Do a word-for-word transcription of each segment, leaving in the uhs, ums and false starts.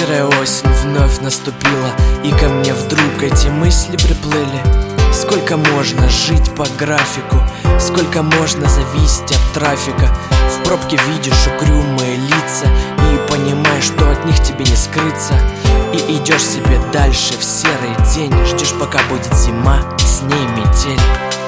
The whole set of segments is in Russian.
Серая осень вновь наступила, и ко мне вдруг эти мысли приплыли. Сколько можно жить по графику, сколько можно зависеть от трафика. В пробке видишь угрюмые лица и понимаешь, что от них тебе не скрыться. И идешь себе дальше в серый день, ждешь, пока будет зима, с ней метель.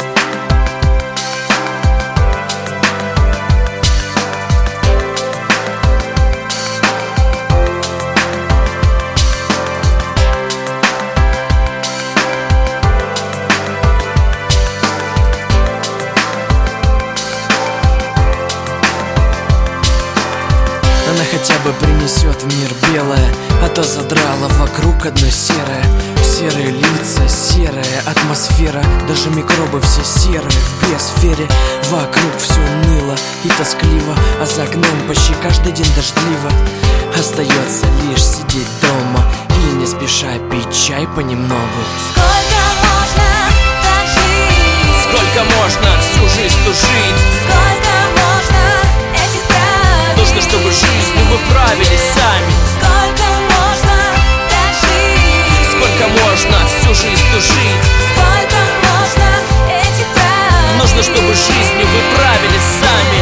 Она хотя бы принесет в мир белое, а то задрала вокруг одно серое. Серые лица, серая атмосфера, даже микробы все серые в биосфере. Вокруг все уныло и тоскливо, а за окном почти каждый день дождливо. Остается лишь сидеть дома и не спеша пить чай понемногу. Сколько можно так жить? Сколько можно всю жизнь тужить? Сколько можно этих правил? Нужно, чтобы жизнью вы правились сами. Сколько можно так жить? Сколько можно всю жизнь тужить? Сколько можно этих правил? Нужно, чтобы жизнью вы правились сами.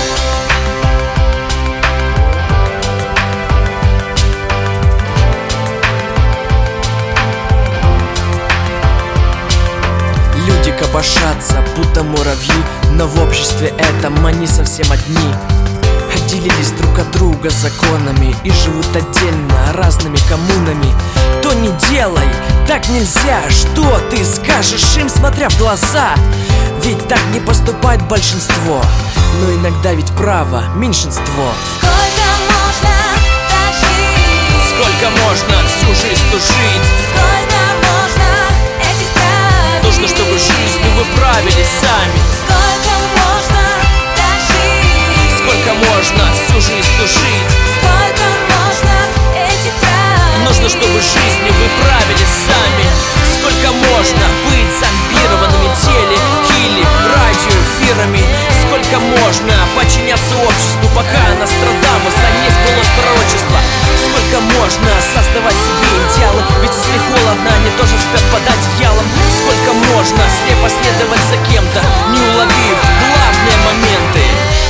Люди копошатся, будто муравьи, но в обществе этом они совсем одни. Отделились друг от друга законами и живут отдельно разными коммунами. То не делай, так нельзя. Что ты скажешь им, смотря в глаза? Ведь так не поступает большинство, но иногда ведь право меньшинство. Сколько можно так жить? Сколько можно всю жизнь тужить? Сколько можно этих правил? Нужно, чтобы жизнью вы правились сами. Сколько можно так жить? Сколько можно всю жизнь тужить? Сколько можно этих правил? Нужно, чтобы жизнью вы правились сами. Сколько можно быть зомбированными теле или радиоэфирами? Сколько можно подчиняться обществу, пока Нострадамуса не сбылось пророчество? Сколько можно создавать себе идеалы? Ведь если холодно, они тоже спят под одеялом. Сколько можно слепо следовать за кем-то, не уловив главные моменты?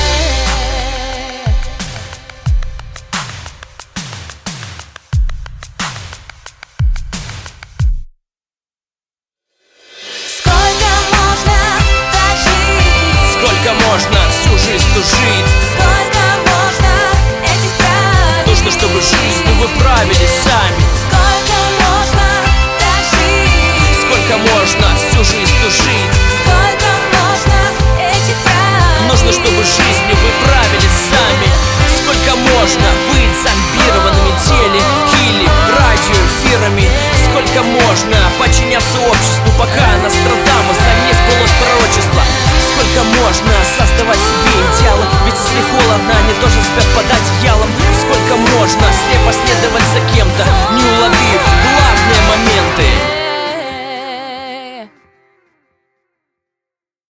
Сколько можно так жить? Сколько можно всю жизнь тужить? Сколько можно этих правил? Нужно, чтобы жизнью вы правились сами. Сколько можно так жить? Сколько можно всю жизнь тужить? Сколько можно этих правил? Нужно, чтобы жизнью вы правились сами. Сколько можно быть зомбированными теле или радиоэфирами? Сколько можно подчиняться обществу, пока Нострадамуса не сбылось пророчество? Сколько можно создавать себе идеалы? Ведь если холодно, они тоже спят под